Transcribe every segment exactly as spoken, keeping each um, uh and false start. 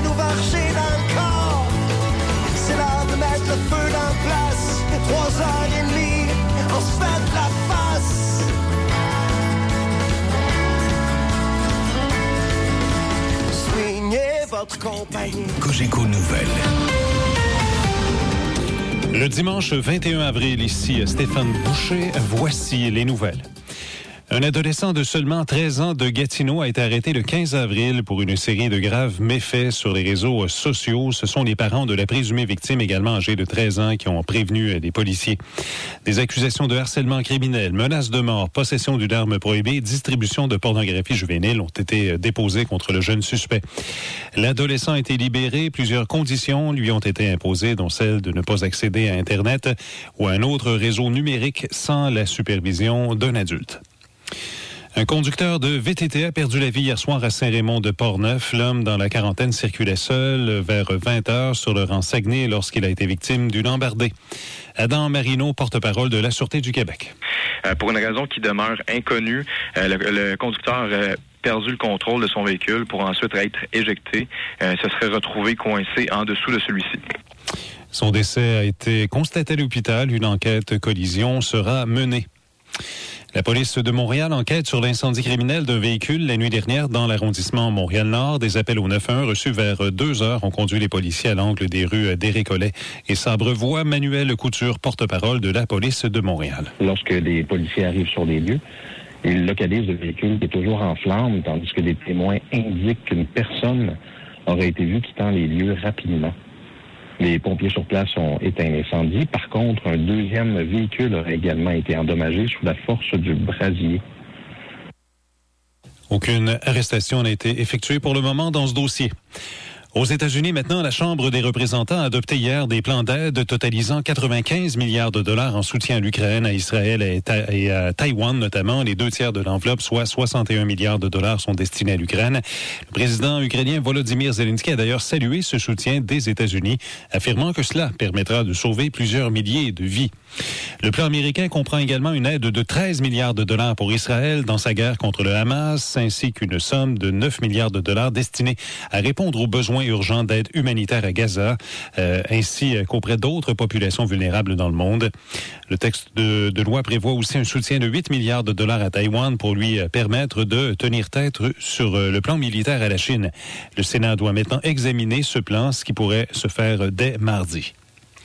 nous varger dans le corps. C'est l'heure de mettre le feu dans la place. Trois heures et demie, on se fait de la face. Soignez votre compagnie. Cogeco Nouvelles. Le dimanche vingt et un avril, ici Stéphane Boucher, voici les nouvelles. Un adolescent de seulement treize ans de Gatineau a été arrêté le quinze avril pour une série de graves méfaits sur les réseaux sociaux. Ce sont les parents de la présumée victime, également âgée de treize ans, qui ont prévenu les policiers. Des accusations de harcèlement criminel, menaces de mort, possession d'une arme prohibée, distribution de pornographie juvénile ont été déposées contre le jeune suspect. L'adolescent a été libéré. Plusieurs conditions lui ont été imposées, dont celle de ne pas accéder à Internet ou à un autre réseau numérique sans la supervision d'un adulte. Un conducteur de V T T a perdu la vie hier soir à Saint-Raymond de Portneuf. L'homme dans la quarantaine circulait seul vers vingt heures sur le rang Saguenay lorsqu'il a été victime d'une embardée. Adam Marino, porte-parole de la Sûreté du Québec. Euh, pour une raison qui demeure inconnue, euh, le, le conducteur a perdu le contrôle de son véhicule pour ensuite être éjecté. Euh, se serait retrouvé coincé en dessous de celui-ci. Son décès a été constaté à l'hôpital. Une enquête collision sera menée. La police de Montréal enquête sur l'incendie criminel d'un véhicule la nuit dernière dans l'arrondissement Montréal-Nord. Des appels au neuf un un reçus vers deux heures ont conduit les policiers à l'angle des rues Desrécollets et Sabrevoix. Manuel Couture, porte-parole de la police de Montréal. Lorsque les policiers arrivent sur les lieux, ils localisent le véhicule qui est toujours en flammes, tandis que des témoins indiquent qu'une personne aurait été vue quittant les lieux rapidement. Les pompiers sur place ont éteint l'incendie. Par contre, un deuxième véhicule aurait également été endommagé sous la force du brasier. Aucune arrestation n'a été effectuée pour le moment dans ce dossier. Aux États-Unis, maintenant, la Chambre des représentants a adopté hier des plans d'aide totalisant quatre-vingt-quinze milliards de dollars en soutien à l'Ukraine, à Israël et, ta- et à Taïwan notamment. Les deux tiers de l'enveloppe, soit soixante et un milliards de dollars, sont destinés à l'Ukraine. Le président ukrainien Volodymyr Zelensky a d'ailleurs salué ce soutien des États-Unis, affirmant que cela permettra de sauver plusieurs milliers de vies. Le plan américain comprend également une aide de treize milliards de dollars pour Israël dans sa guerre contre le Hamas, ainsi qu'une somme de neuf milliards de dollars destinée à répondre aux besoins urgents d'aide humanitaire à Gaza, euh, ainsi qu'auprès d'autres populations vulnérables dans le monde. Le texte de, de loi prévoit aussi un soutien de huit milliards de dollars à Taïwan pour lui permettre de tenir tête sur le plan militaire à la Chine. Le Sénat doit maintenant examiner ce plan, ce qui pourrait se faire dès mardi.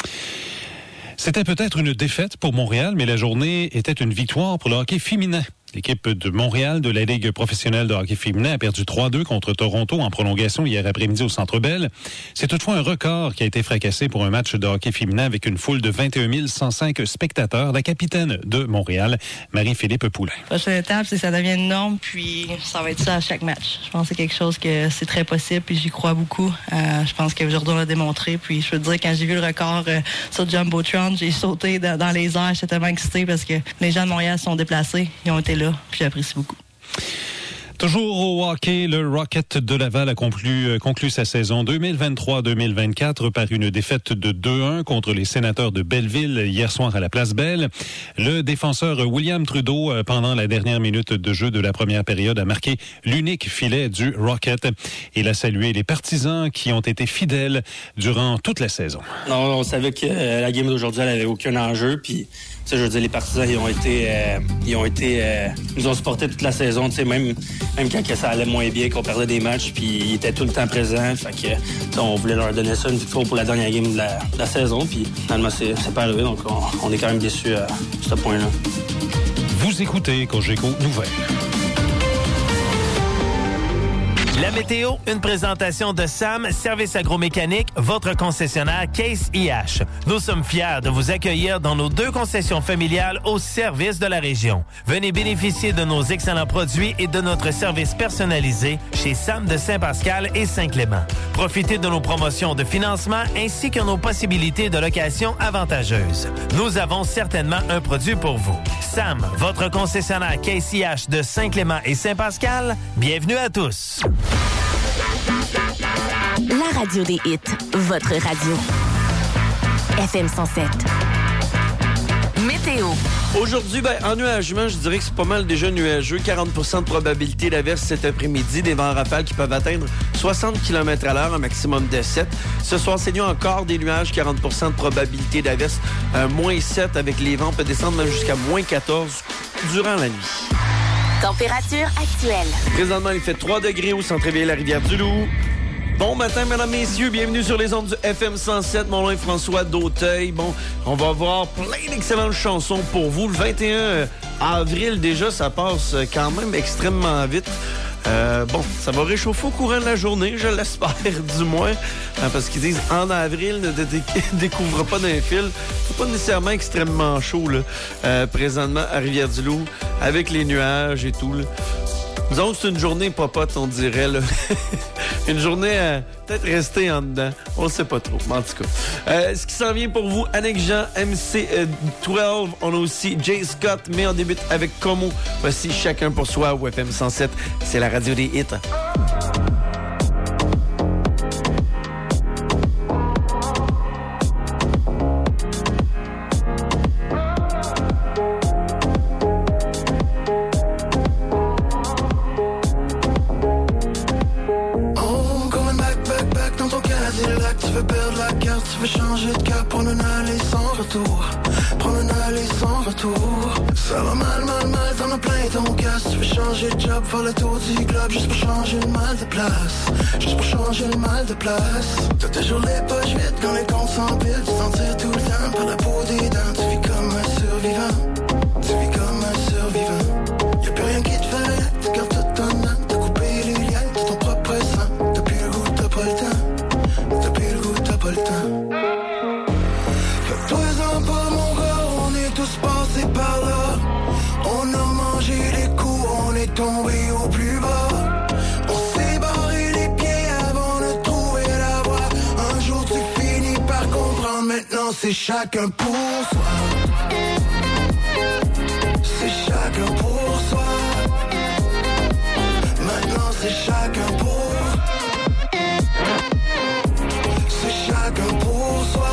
C'était peut-être une défaite pour Montréal, mais la journée était une victoire pour le hockey féminin. L'équipe de Montréal de la Ligue professionnelle de hockey féminin a perdu trois deux contre Toronto en prolongation hier après-midi au Centre Bell. C'est toutefois un record qui a été fracassé pour un match de hockey féminin avec une foule de vingt et un mille cent cinq spectateurs. La capitaine de Montréal, Marie-Philippe Poulain. La prochaine étape, c'est que ça devient une norme, puis ça va être ça à chaque match. Je pense que c'est quelque chose que c'est très possible, puis j'y crois beaucoup. Euh, je pense qu'aujourd'hui, on l'a démontré. Puis je peux te dire, quand j'ai vu le record euh, sur Jumbotron, j'ai sauté dans, dans les airs. J'étais tellement excitée parce que les gens de Montréal se sont déplacés. Ils ont été là. Puis j'apprécie beaucoup. Toujours au hockey, le Rocket de Laval a conclu, conclu sa saison deux mille vingt-trois deux mille vingt-quatre par une défaite de deux un contre les Sénateurs de Belleville hier soir à la Place Belle. Le défenseur William Trudeau, pendant la dernière minute de jeu de la première période, a marqué l'unique filet du Rocket. Il a salué les partisans qui ont été fidèles durant toute la saison. Non, on savait que euh, la game d'aujourd'hui, elle avait aucun enjeu, puis tu sais, je veux dire, les partisans, ils ont été, euh, ils ont été, euh, nous ont supporté toute la saison, tu sais, même, même quand ça allait moins bien, qu'on perdait des matchs, puis ils étaient tout le temps présents, fait que, on voulait leur donner ça, une victoire pour la dernière game de la, de la saison, puis finalement, c'est, c'est pas arrivé, donc on, on est quand même déçus à ce point-là. Vous écoutez Cogeco Nouvelles. La météo, une présentation de Sam, Service agromécanique, votre concessionnaire Case I H. Nous sommes fiers de vous accueillir dans nos deux concessions familiales au service de la région. Venez bénéficier de nos excellents produits et de notre service personnalisé chez Sam de Saint-Pascal et Saint-Clément. Profitez de nos promotions de financement ainsi que nos possibilités de location avantageuses. Nous avons certainement un produit pour vous. Sam, votre concessionnaire Case I H de Saint-Clément et Saint-Pascal, bienvenue à tous. La radio des hits, votre radio. F M cent sept. Météo. Aujourd'hui, ben, ennuagement, je dirais que c'est pas mal déjà nuageux. quarante pour cent de probabilité d'averse cet après-midi. Des vents rafales qui peuvent atteindre soixante kilomètres à l'heure, un maximum de sept. Ce soir, c'est nuit encore des nuages, quarante pour cent de probabilité d'averse. Euh, moins sept avec les vents, peut descendre même jusqu'à moins quatorze durant la nuit. Température actuelle. Présentement, il fait trois degrés au centre-ville, la Rivière-du-Loup. Bon matin, mesdames, messieurs. Bienvenue sur les ondes du F M cent sept. Mon nom est François d'Auteuil. Bon, on va avoir plein d'excellentes chansons pour vous. Le vingt et un avril, déjà, ça passe quand même extrêmement vite. Euh, bon, ça va réchauffer au courant de la journée, je l'espère, du moins. Hein, parce qu'ils disent, en avril, ne dé- découvre pas d'un fil. C'est pas nécessairement extrêmement chaud, là, euh, présentement, à Rivière-du-Loup, avec les nuages et tout, là. Nous autres, c'est une journée popote, on dirait, là. Une journée à peut-être rester en dedans. On le sait pas trop, mais en tout cas. Euh, ce qui s'en vient pour vous, Annick Jean, M C douze. On a aussi Jay Scott, mais on débute avec Como. Voici Chacun pour soi au F M cent sept. C'est la radio des hits. Tu veux changer de cap, prendre une allée sans retour. Prendre une allée sans retour. Ça va mal, mal, mal, t'en as plein ton casse. Tu veux changer de job, faire le tour du globe. Juste pour changer le mal de place. Juste pour changer le mal de place. T'as toujours les poches vides quand les comptes s'empilent. Tu t'en tires tout le temps par la peau des dents. Tu vis comme un survivant. Tu vis comme un survivant. Y'a plus rien qui te fait, tu gardes tout ton âme. T'as coupé les liens de ton propre sang. T'as plus le goût, t'as pas le temps. T'as plus le goût, t'as pas le temps. Fais-toi-en pas mon gars, on est tous passés par là. On a mangé les coups, on est tombé au plus bas. On s'est barré les pieds avant de trouver la voie. Un jour tu finis par comprendre, maintenant c'est chacun pour soi. C'est chacun pour soi. Maintenant c'est chacun pour. C'est chacun pour soi.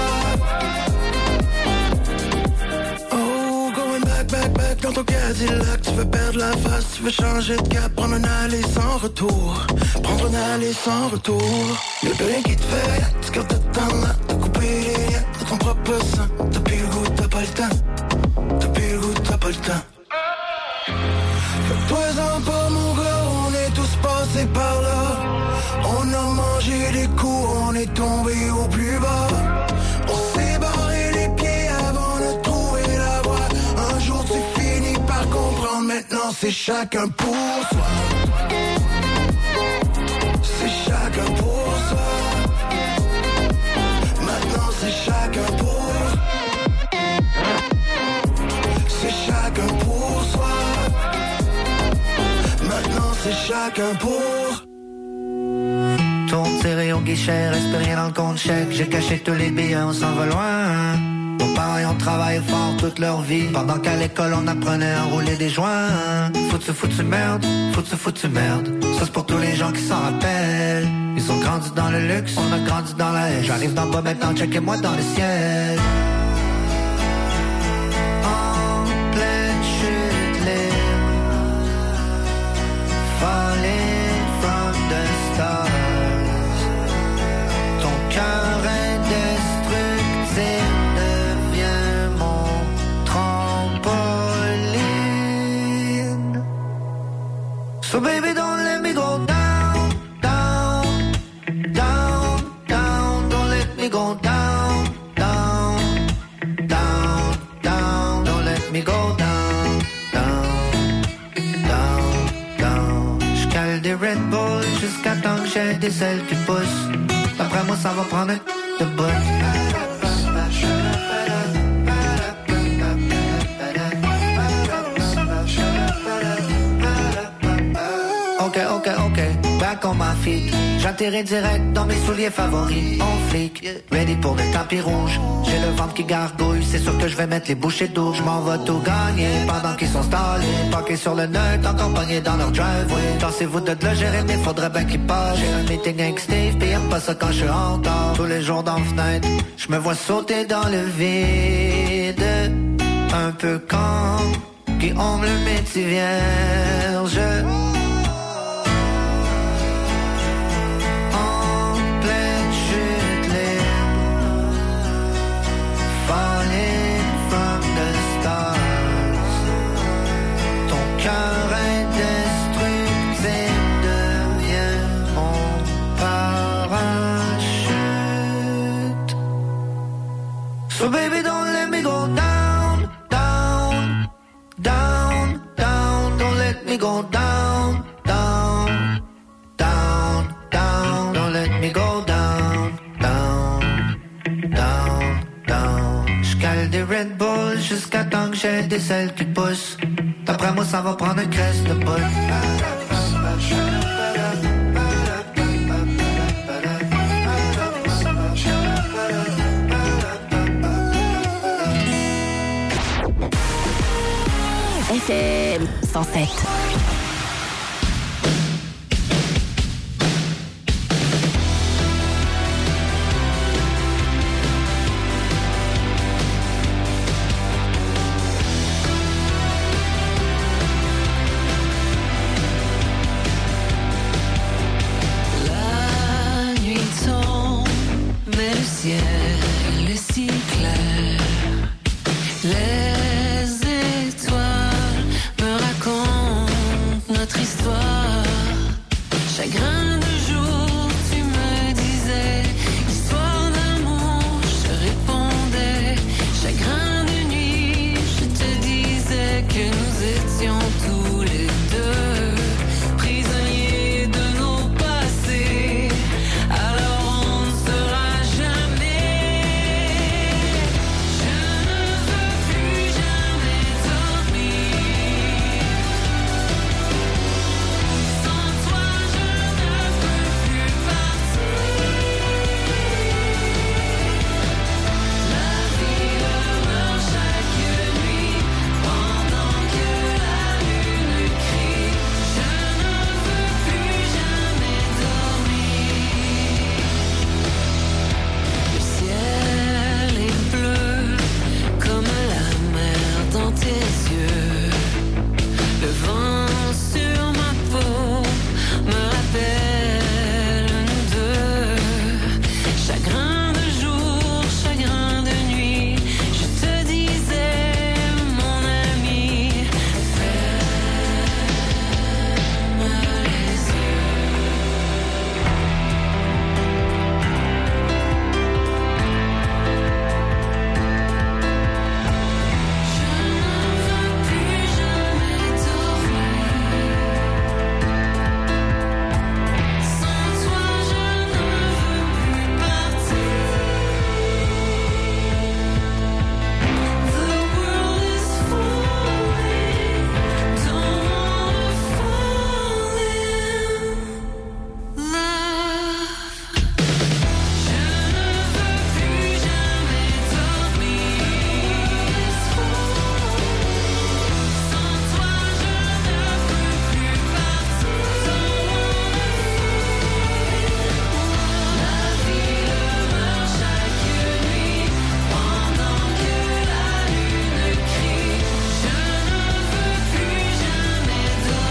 Oh, going back, back, back dans ton Cadillac. Tu veux perdre la face, tu veux changer de cap. Prendre une allée sans retour. Prendre une allée sans retour. Y'a plus rien qui te fait, tu gardes de temps là. T'as coupé les liens de ton propre sang. T'as plus le goût, t'as pas le temps. T'as plus le goût, t'as pas le temps. Fais-toi-en pas mon gars, on est tous passés par là. On a mangé les coups, on est tombé au plus bas. On s'est barré les pieds avant de trouver la voie. Un jour tu finis par comprendre, maintenant c'est chacun pour soi. C'est chacun pour soi. Maintenant c'est chacun pour. C'est chacun pour soi. Maintenant c'est chacun pour. Tourne serré au guichet, reste rien dans le compte chèque. J'ai caché tous les billets, on s'en va loin. Nos parents ont travaillé fort toute leur vie. Pendant qu'à l'école on apprenait à rouler des joints. Foutu, foutu merde, foutu, foutu merde. Ça c'est pour tous les gens qui s'en rappellent. Ils ont grandi dans le luxe, on a grandi dans la haine. J'arrive d'en bas maintenant, checkez-moi dans le ciel. En pleine chute libre, falling from the stars. Ton cœur indestructible devient mon trampoline. So baby don't let me go down, down, down, down. Don't let me go down, down, down, down. Don't let me go down, down, down, down. J'cale des Red Bull jusqu'à temps que j'ai des ailes qui poussent. D'après moi ça va prendre un de bout. Ok, ok, ok, back on my feet. J'atterris direct dans mes souliers favoris. On flic, ready pour le tapis rouge. J'ai le ventre qui gargouille, c'est sûr que je vais mettre les bouchées d'eau. Je m'en vais tout gagner pendant qu'ils sont stallés. Parqués sur le nerd, encore pognés dans leur driveway. Tassez-vous de là, gérer, mais faudrait bien qu'ils passent. J'ai un meeting avec Steve, pis aime pas ça quand je suis en retard. Tous les jours dans la fenêtre, je me vois sauter dans le vide. un peu quand qui ont le métier vierge. En pleine chute libre, falling from the stars. Ton cœur indestructible devient mon parachute. So baby, don't let me go down, down, down, down. Don't let me go down, down, down, down. Don't let me go down, down, down, down. J'cale des Red Bull jusqu'à temps que j'ai des ailes qui poussent. D'après moi, ça va prendre une crèche de boule. F M cent sept. La nuit tombe, mais le ciel est si clair. Les étoiles me racontent notre histoire. Chagrin de jour, tu me disais. Histoire d'amour, je répondais. Chagrin de nuit, je te disais que nous étions tous les deux prisonniers de nos passés. Alors on ne sera jamais. Je ne veux plus jamais dormir. Sans toi, je ne peux plus partir. La vie demeure chaque nuit pendant que la lune crie. Je ne veux plus jamais dormir. Le ciel est bleu comme la mer dans tes yeux. Le vent sur ma peau me rappelle nous deux. Chagrin de jour, chagrin de nuit. Je te disais, mon ami, ferme les yeux. Je ne veux plus jamais dormir. Sans toi, je ne veux plus partir. The world is falling, don't wanna fall in love. Je ne veux plus jamais dormir. Sans toi, je ne peux plus partir. La vie demeure chaque nuit pendant que la lune crie. Je ne veux plus jamais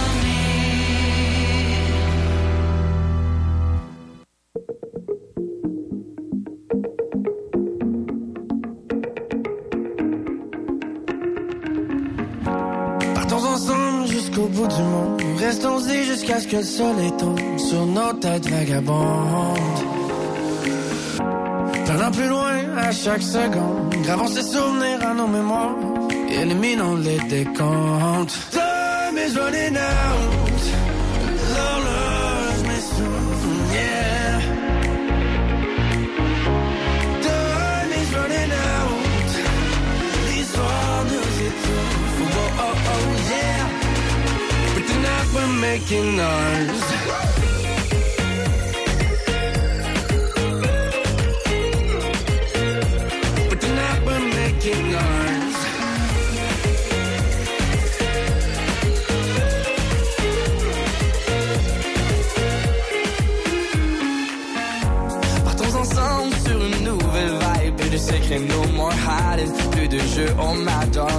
Partons ensemble jusqu'au bout du monde. Restons-y jusqu'à ce que le soleil tombe sur nos têtes vagabondes. Planant plus loin à chaque seconde. Gravons ces souvenirs à nos mémoires. Éliminons les décomptes. Time is running out. L'horloge m'essouffle, yeah. Time is running out. L'histoire nous étouffe. Oh, oh, oh, yeah. But tonight we're making ours. But tonight we're making ours. Partons ensemble sur une nouvelle vibe. Plus de secrets, no more hiding. Plus de jeux, on m'adore.